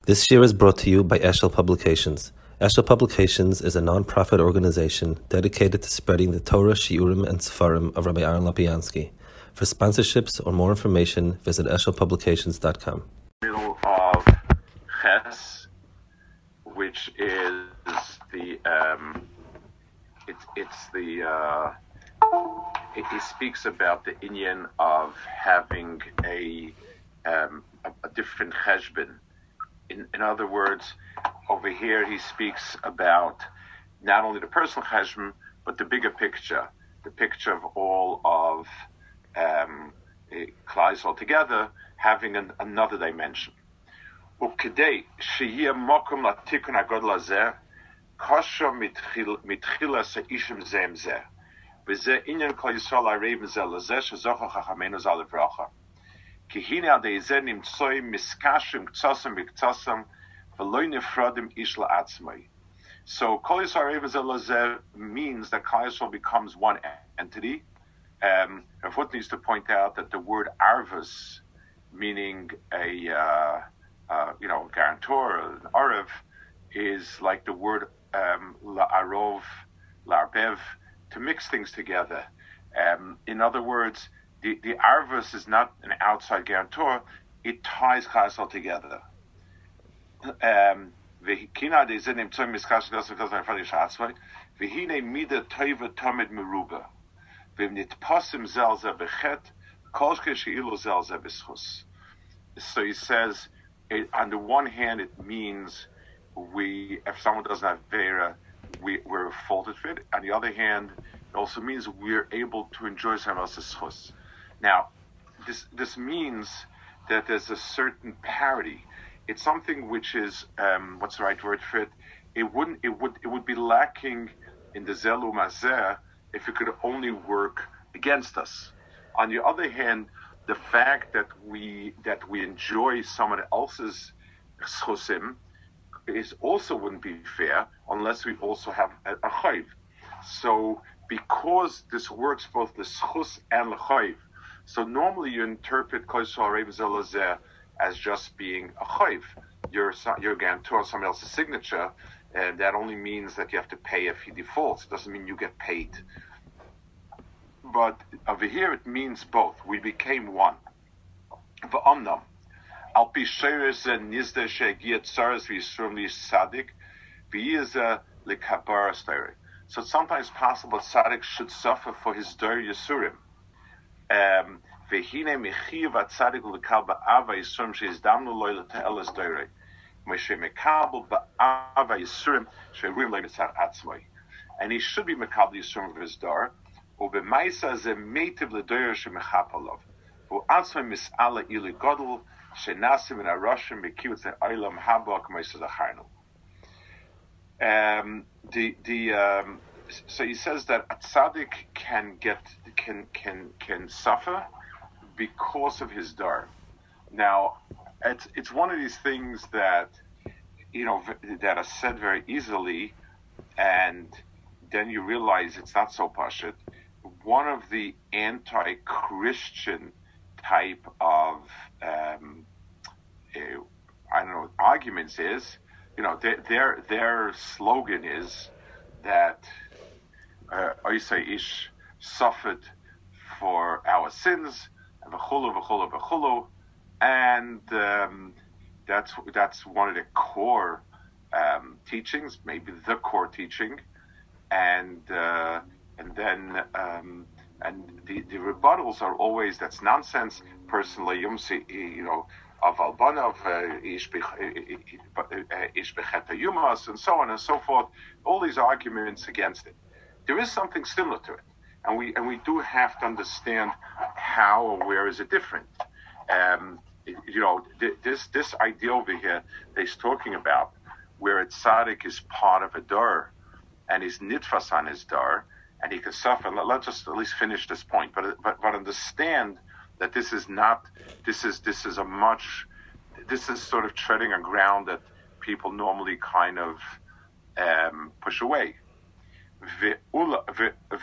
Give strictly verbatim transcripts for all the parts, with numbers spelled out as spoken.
This year is brought to you by Eshel Publications. Eshel Publications is a non-profit organization dedicated to spreading the Torah, Shiurim, and Sefarim of Rabbi Aaron Lapiansky. For sponsorships or more information, visit eshel publications dot com. Middle of Ches, which is the um, it's it's the uh, it, it speaks about the inyan of having a um, a, a different cheshbon. In, in other words, over here he speaks about not only the personal cheshbon, but the bigger picture, the picture of all of um, Klais altogether, having an, another dimension. Ukidei sheyeh mokum latikun hagadol hazeh, kasha mitchila seishim zeh zeh, v'zeh inyan kol Yisrael hareivim zeh lezeh shezocha chachamenu zal livracha. Ki hine al dei zeh nimtzoim miskashim ktsasam v'ktsasam v'lo nifradim ish la'atzmai. So kol Yisrael hareivim zeh lezeh means that Klal Yisrael becomes one entity. Um, Rafut needs to point out that the word arvus, meaning a uh, uh, you know guarantor, an arav, is like the word um, la'arov, la'arbev, to mix things together. Um, in other words, the, the arvus is not an outside guarantor; it ties Klal Yisrael together. V'hikina de'zeh nimtzoim miskashim ktsasam v'ktsasam v'fradi sha'atzmai v'hine mida toiva tamid meruba. So he says, it, on the one hand, it means we, if someone doesn't have vera, we, we're faulted for it. On the other hand, it also means we're able to enjoy someone else's chus. Now, this this means that there's a certain parity. It's something which is, um, what's the right word for it? It wouldn't, it would, it would be lacking in the zelu mazeh if it could only work against us. On the other hand, the fact that we that we enjoy someone else's chosim is also wouldn't be fair unless we also have a, a chayv. So because this works both the schus and the chayv, so normally you interpret Kol Yisrael hareivim zeh lezeh as just being a chayv. You're you're guarantor someone else's signature, and that only means that you have to pay if he defaults. It doesn't mean you get paid. But over here it means both. We became one. V'omnam, al pi sheres nizde she'gia tzaras v'yisrum li'sadik v'yizeh l'kapara steri. So it's sometimes possible that tzaddik should suffer for his der yisurim. V'hine mechiv atzadik l'kal ba'ava yisurim she'izdamnu loy l'te'eles deri. And he should be mekabel yisurim of his dar. Ubemaisa ze meitiv l'doyer shemechapalov. U'atzmei mis'ala ili godel shenasim in arashim bekiwutz ha'olam haba k'meisa zacharnu. Um, the the um, so he says that a tzaddik can get can can can suffer because of his dar. Now, it's it's one of these things that you know that are said very easily, and then you realize it's not so pashut. One of the anti-Christian type of um, uh, I don't know arguments is, you know, their their, their slogan is that Oisei Ish suffered for our sins, and v'chulu v'chulu v'chulu. And um, that's that's one of the core um, teachings, maybe the core teaching, and uh, and then um, and the, the rebuttals are always that's nonsense. Personally, you know, of Albanov, Ish Becheta Yumas, and so on and so forth. All these arguments against it. There is something similar to it, and we and we do have to understand how or where is it different. Um, You know, this this idea over here that he's talking about, where a tzaddik is part of a dar, and he's nitfas on his dar, and he can suffer. Let's just at least finish this point, but but but understand that this is not. This is this is a much. This is sort of treading on ground that people normally kind of um, push away.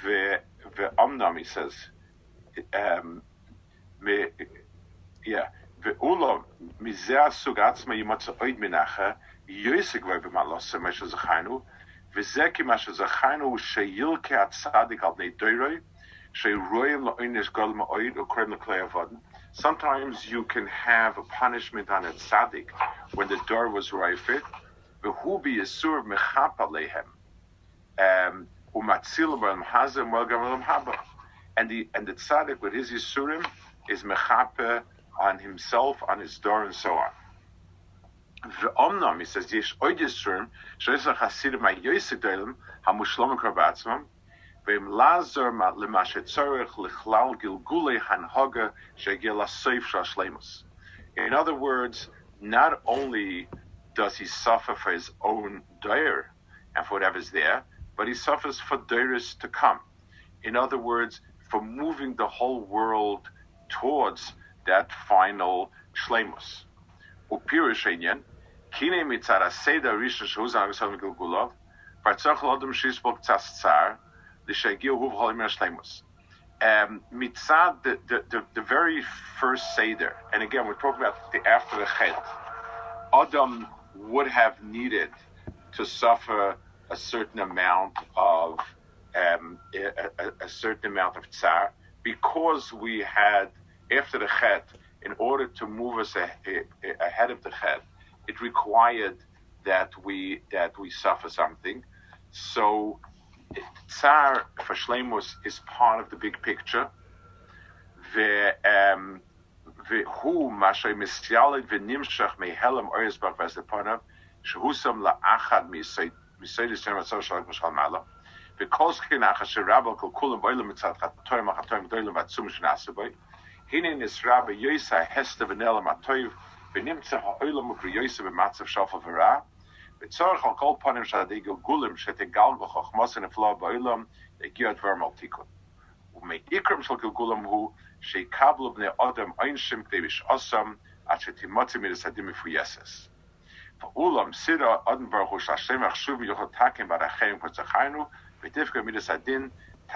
Ve'omnam, he says. Um, yeah. Ve'ulam mizeh sug atzma yimatza oid minacha yoseg v'b'malasa mesha zachaynu v'zeh ki mesha zachaynu sheyilke atzadik al nei doiroi she'royim la'oinish gol ma'oid u'krem l'klei avodim. Sometimes you can have a punishment on a tzaddik when the door was rifid. V'hu b'yisur mechap aleihem u'matzil b'al m'hazem u'al haba. And the and the tzaddik with his yisurim is mechape on himself, on his door, and so on. V'omnam, he says, yesh oid yisurim she'esach hasidim ha'yosek doilim ha'mushlomim karbatzmam v'im lazar l'mashet tzorech l'chlal gilgulei hanhaga she'gil ha'soif sh'ashleimus. In other words, not only does he suffer for his own doir and for whatever's there, but he suffers for doirs to come. In other words, for moving the whole world towards that final shleimus. Upirush einyan, kine mitzad aseda rishon shehuzan agasam gilgulav, v'artzach l'odom shishbok tzas tzar, l'shegiu huv holim shleimus. Mitzad, the, the, the, the very first seder, and again, we're talking about the after the chet, Adam would have needed to suffer a certain amount of Um, a, a, a certain amount of tsar, because we had, after the chet, in order to move us a, a, ahead of the chet, it required that we that we suffer something. So tsar for shleimus is part of the big picture. Ve'hu mashay misyalid ve'nimshach mehelem orizbach v'azepanav shehusam la'achad misayd misayd yisrael matzah shalak mishal malah. Because Kinach Rabba Kulam Boilam Mitzat Toy Machatoim Doilam Batsum Shnasaboy, Hinin is Rabba Yosa Hester Vanilla Matoiv, Benimtsa Oilam of Yosa Matzav Shafa Vara, Bitzorch al Kol Ponim Shadigo Gulim Shetegal Bochmos and a Flaw Boilam, the Giot Vermal Tikun. Ume Ikram Shal Gulam who She Kablub Ne Odam Einshim Devish Osam, Achetimotimir Sadim Fuyeses. For Ulam Sida Odenberg Shashem Achshuv Yotakim Barachem Kotzachainu. Um,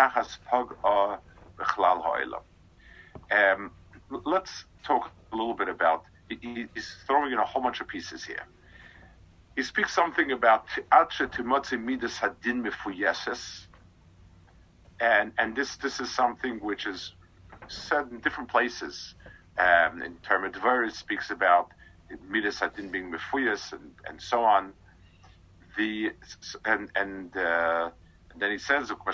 let's talk a little bit about, he, he's throwing in a whole bunch of pieces here. He speaks something about and and this this is something which is said in different places. Um, in term of Dvar, it speaks about midas hadin being mefuyas and, and so on. The and and uh, And then he says, "So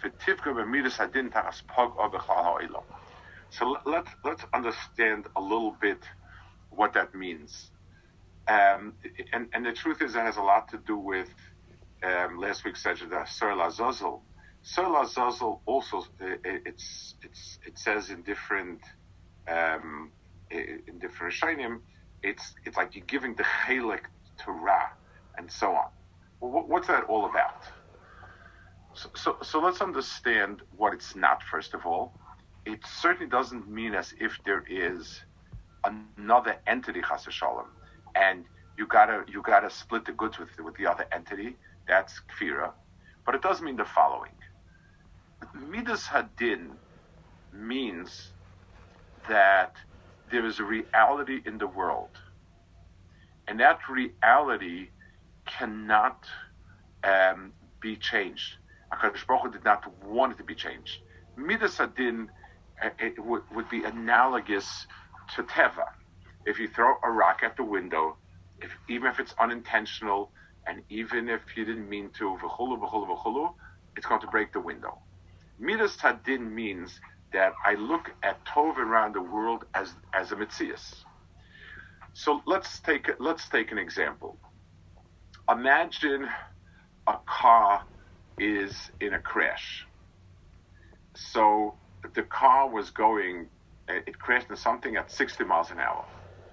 let's let's understand a little bit what that means." Um, and and the truth is, it has a lot to do with um, last week's session, the Sur Lazazel. Sur Lazazel also uh, it's it's it says in different um, in different Rishonim, it's it's like you're giving the chelik to Ra and so on. Well, what's that all about? So, so, so let's understand what it's not, first of all. It certainly doesn't mean as if there is another entity, Chas v'Shalom, and you gotta you gotta split the goods with with the other entity. That's kfira, but it does mean the following: Midas Hadin means that there is a reality in the world, and that reality cannot um, be changed. HaKadosh Baruch Hu did not want it to be changed. Midas Hadin uh, it would, would be analogous to Teva. If you throw a rock at the window, if even if it's unintentional, and even if you didn't mean to, v'chulu, v'chulu, v'chulu, it's going to break the window. Midas Hadin means that I look at Tov around the world as as a Metzias. So let's take let's take an example. Imagine a car is in a crash. So the car was going, it crashed into something at sixty miles an hour.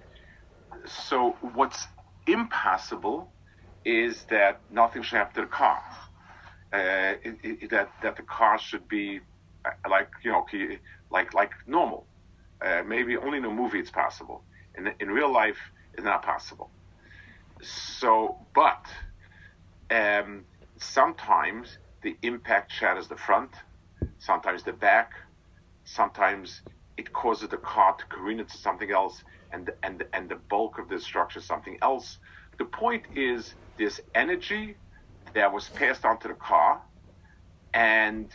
So what's impossible is that nothing should happen to the car. Uh, it, it, that that the car should be uh, like you know like like normal. Uh, maybe only in a movie it's possible. In in real life, it's not possible. So, but um, sometimes the impact shatters the front, sometimes the back, sometimes it causes the car to careen into something else, and the, and the, and the bulk of the structure is something else. The point is, there's energy that was passed on to the car, and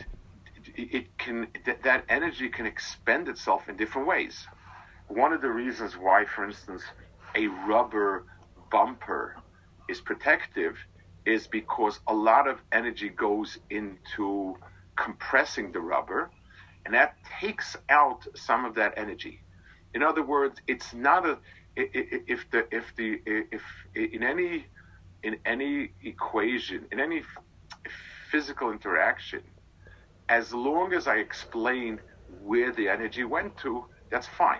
it can th- that energy can expend itself in different ways. One of the reasons why, for instance, a rubber bumper is protective is because a lot of energy goes into compressing the rubber, and that takes out some of that energy. In other words, it's not a if the if the if in any in any equation, in any physical interaction, as long as I explain where the energy went to, that's fine.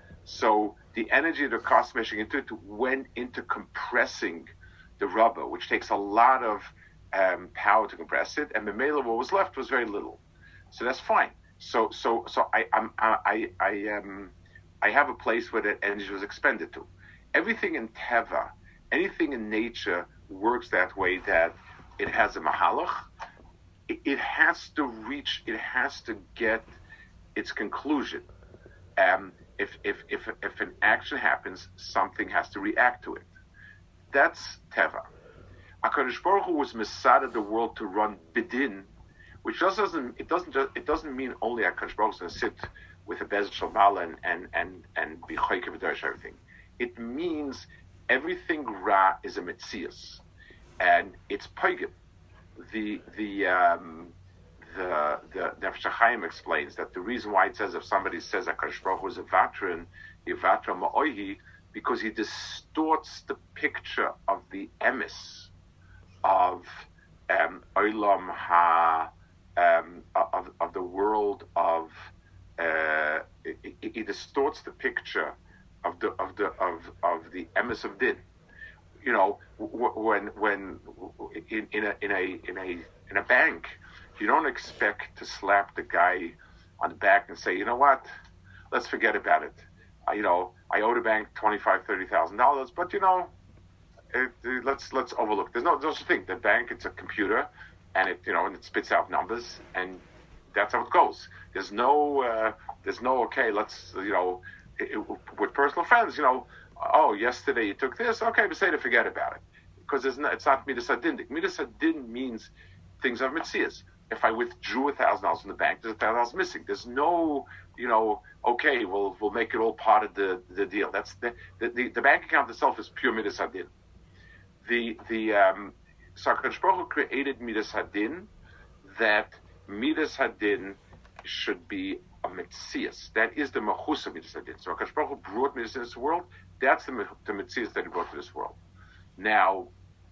So the energy the car smashing into it went into compressing the rubber, which takes a lot of um, power to compress it, and the Mamela, what was left was very little. So that's fine. So so so I I'm, I I um I have a place where that energy was expended to. Everything in Teva, anything in nature works that way, that it has a mahalach. It, it has to reach, it has to get its conclusion. Um, if, if, if, if an action happens, something has to react to it. That's Teva. HaKadosh Baruch Hu was Mesada the world to run Bidin, which just doesn't, it doesn't just, it doesn't mean only HaKadosh Baruch Hu is going to sit with a Bez Shalmala and, and, and, and be Choyke V'Darish everything. It means everything Ra is a Metzias, and it's Paigim. The, the, um, the, the Nefesh HaChaim explains that the reason why it says if somebody says HaKadosh Baruch Hu is a Vatran, Yivatra Ma'ohi, because he distorts the picture of the emes of um, Olam Ha, um, of, of the world of, uh, he, he distorts the picture of the of the of of the emes of din. You know, when when in, in a in a in a in a bank, you don't expect to slap the guy on the back and say, you know what, let's forget about it. I, you know, I owe the bank twenty-five, thirty thousand dollars, but you know, it, it, let's let's overlook. There's no there's no such thing. The bank, it's a computer, and it you know and it spits out numbers, and that's how it goes. There's no uh, there's no okay. Let's you know, it, it, with personal friends, you know. Oh, yesterday you took this. Okay, but say to forget about it, because it's not, it's not midas hadin. Midas hadin means things of mitzias. If I withdrew a thousand dollars from the bank, there's a thousand dollars missing. There's no, you know, okay, we'll we'll make it all part of the, the deal. That's the, the the the bank account itself is pure midas hadin. The the um, so HaKadosh Baruch Hu created midas hadin, that midas hadin should be a mitzias. That is the machus of midas hadin. So HaKadosh Baruch Hu brought midas into this world. That's the, the mitzias that he brought to this world. Now,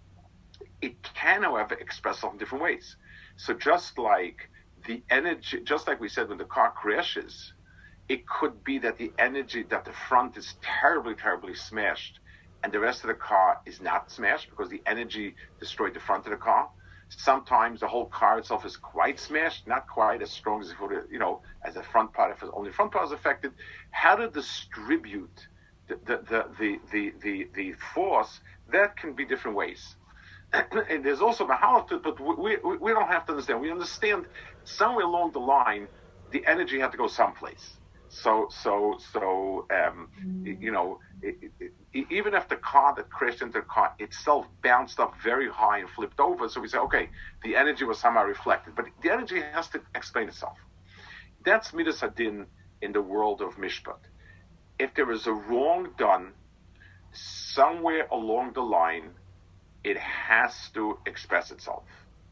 it can, however, express itself in different ways. So just like the energy, just like we said when the car crashes, it could be that the energy, that the front is terribly, terribly smashed, and the rest of the car is not smashed because the energy destroyed the front of the car. Sometimes the whole car itself is quite smashed, not quite as strong as if it would, you know, as the front part, if only the front part is affected. How to distribute the the the the the, the force, that can be different ways. And there's also mahalach to it, but we, we we don't have to understand. We understand somewhere along the line, the energy had to go someplace. So so so um, mm. you know, it, it, it, even if the car that crashed into the car itself bounced up very high and flipped over, so we say, okay, the energy was somehow reflected, but the energy has to explain itself. That's midas hadin in the world of mishpat. If there is a wrong done somewhere along the line, it has to express itself.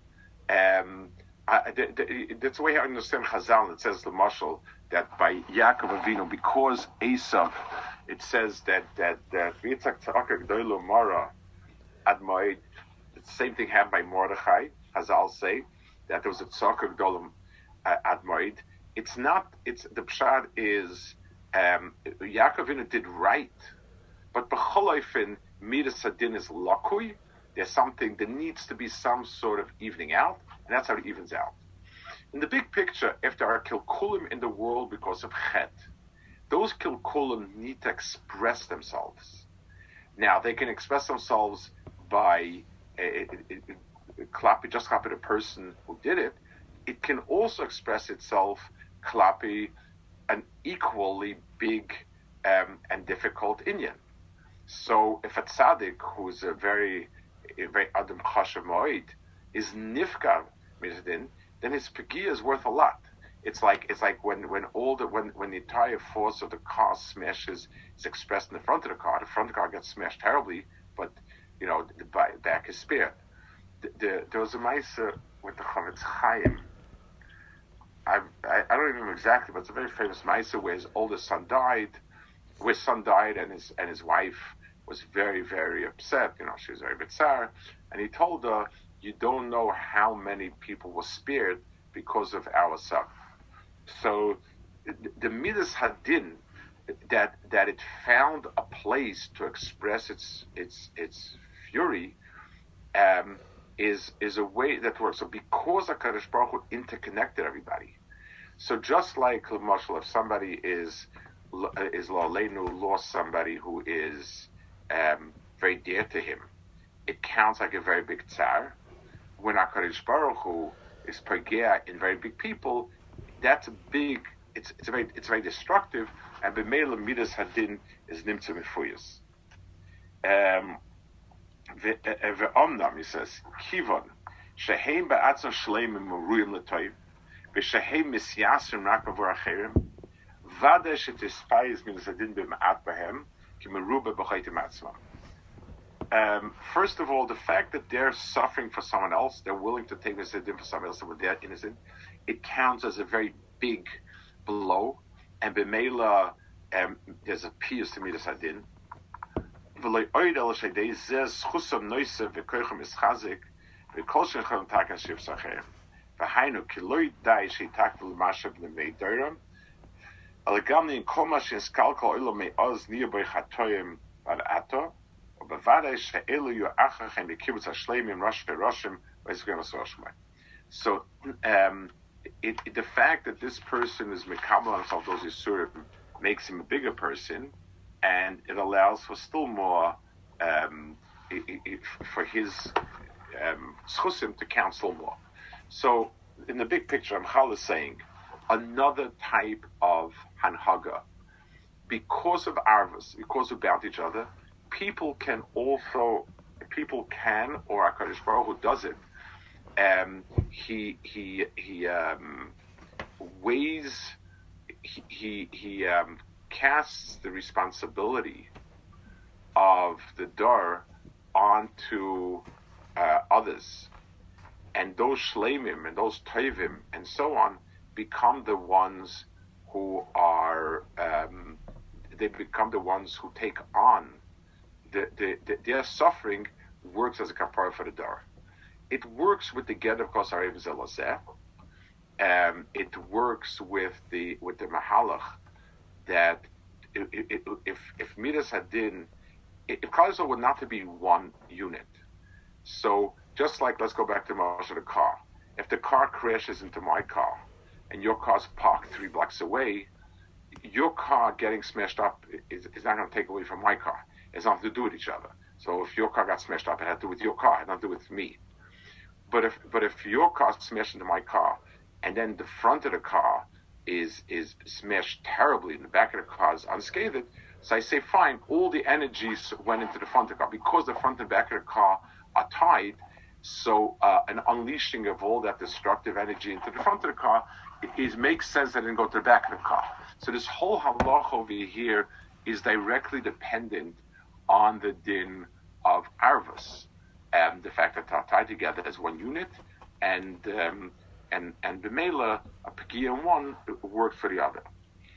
Um, I, the, the, that's the way I understand Chazal. It says the mashal that by Yaakov Avinu, because Esav, it says that that that Yitzchak Tzaraka Gdoilo Mara Ad Moed. The same thing happened by Mordechai. Chazal say that there was a Tzaraka Gdoilo Ad Moed. It's not. It's the pshat is. Um, Yaakov Avinu did right, but b'cholofen midas hadin is lakui. There's something, there needs to be some sort of evening out, and that's how it evens out. In the big picture, if there are kilkulim in the world because of chet, those kilkulim need to express themselves. Now, they can express themselves by uh, klapi, just klapi the person who did it. It can also express itself klapi an equally big um, and difficult inyan. So if a tzaddik who's a very, a very adam chashav moed is nifkar mizdin, then his pegia is worth a lot. It's like it's like when when all the when when the entire force of the car smashes is expressed in the front of the car. The front of the car gets smashed terribly, but you know the back is spared. The, the, there was a ma'aser with the Chavetz Chaim. I, I I don't even know exactly, but it's a very famous ma'aser where his oldest son died. Where his son died, and his and his wife was very very upset. You know, she was very bitzar, and he told her, "You don't know how many people were spared because of our son." So the Midas Hadin, that that it found a place to express its its its fury, um, is is a way that works. So because HaKadosh Baruch Hu interconnected everybody, so just like L'mashal, if somebody is is La'aleinu lost somebody who is um, very dear to him, it counts like a very big tsar. When HaKadosh Baruch Hu is pagea in very big people, that's a big. It's it's a very it's very destructive. And b'meila midas hadin is nimtza mefuyas. Um, ve'omnam, he says, kivon sheheim ba'atzon shleimim meruyim l'toiv v'sheheim misyasrim rak b'vor acherim v'adeh shetispayis midas hadin b'ma'at b'hem ki meruba b'chaytim atzmam. Um, first of all, the fact that they're suffering for someone else, they're willing to take this hadin for someone else when they're innocent, it counts as a very big blow. And b'meila, um, there's a pious to midas hadin. V'loy oid el shadei zez chusam noisev v'koichem ischazik v'kol shenchem takan shiv sachem v'hainu ki loy dai sheitak v'lemashav l'mei doiram alagamni in kol ma shenskalkal oilo mei oz niyaboy chatoyim v'ato v'vadai she'elu yu'achachem v'kibbutz hashleimim rosh v'roshim v'ezgem v'soshmai. So, um, It, it, the fact that this person is mekabel himself those yisurim makes him a bigger person, and it allows for still more um, it, it, for his um, schusim to count still more. So, in the big picture, Amchal is saying another type of hanhaga, because of arvus, because we bound each other, people can also people can or HaKadosh Baruch Hu does it. Um, he he he um, weighs he he, he um, casts the responsibility of the dar onto uh, others, and those shleimim and those toivim and so on become the ones who are um, they become the ones who take on the, the, the their suffering works as a kapara for the dar. It works with the get of course Arev Zelazeh. Um, it works with the with the mahalach that it, it, if if midas hadin, if Klal Yisrael would not to be one unit. So just like let's go back to Moshe the car. If the car crashes into my car and your car's parked three blocks away, your car getting smashed up is, is not going to take away from my car. It's nothing to do with each other. So if your car got smashed up, it had to do with your car. It had nothing to do with me. But if but if your car smashed into my car, and then the front of the car is is smashed terribly, and the back of the car is unscathed, so I say, fine, all the energies went into the front of the car. Because the front and back of the car are tied, so uh, an unleashing of all that destructive energy into the front of the car, it, it makes sense that it didn't go to the back of the car. So this whole halach over here is directly dependent on the din of arvus. Um, the fact that they're tied together as one unit, and um, and and b'meila a pegia in one worked for the other.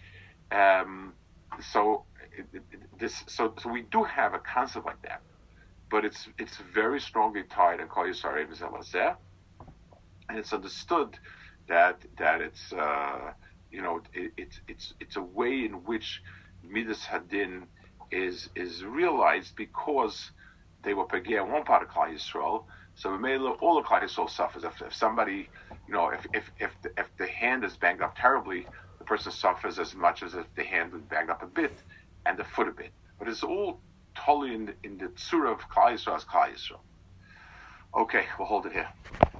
Um, so it, it, this so so we do have a concept like that, but it's it's very strongly tied in Kol Yisrael Zelazeh, and it's understood that that it's uh, you know it, it's it's it's a way in which midas hadin is is realized because they were pegea in one part of Klal Yisrael, so all of Klal Yisrael suffers. If, if somebody, you know, if if if the, if the hand is banged up terribly, the person suffers as much as if the hand was banged up a bit and the foot a bit. But it's all totally in the, in the tzura of Klal Yisrael as Klal Yisrael. Okay, we'll hold it here.